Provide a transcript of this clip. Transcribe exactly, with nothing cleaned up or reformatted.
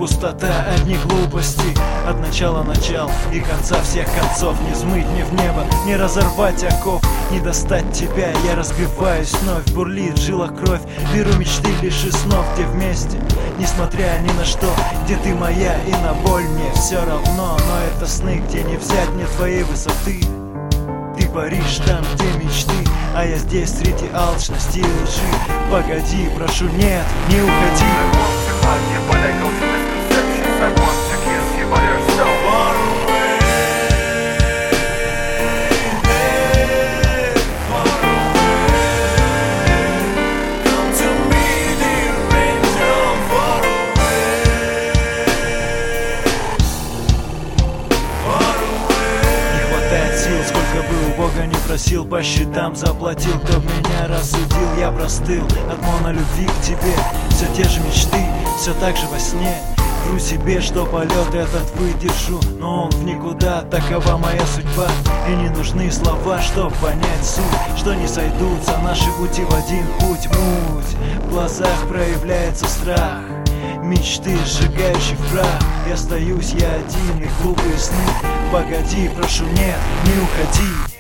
пустота, одни глупости. От начала начал и конца всех концов. Не взмыть мне в небо, не разорвать оков, не достать тебя. Я разбиваюсь вновь, бурлит в жилах кровь. Беру мечты лишь из снов, где вместе, несмотря ни на что, где ты моя и на боль мне все равно. Но это сны, где не взять мне твоей высоты. Ты паришь там, где мечты, а я здесь среди алчности и лжи. Погоди, прошу, нет, не уходи. Бога не просил, по счетам заплатил. Кто меня рассудил, я простыл от монолюбви к тебе. Все те же мечты, все так же во сне. Вру себе, что полет этот выдержу, но он в никуда, такова моя судьба. И не нужны слова, чтоб понять суть, что не сойдутся наши пути в один путь. Муть, в глазах проявляется страх, мечты, сжигающие в прах. И остаюсь я один, и глупые сны. Погоди, прошу, нет, не уходи.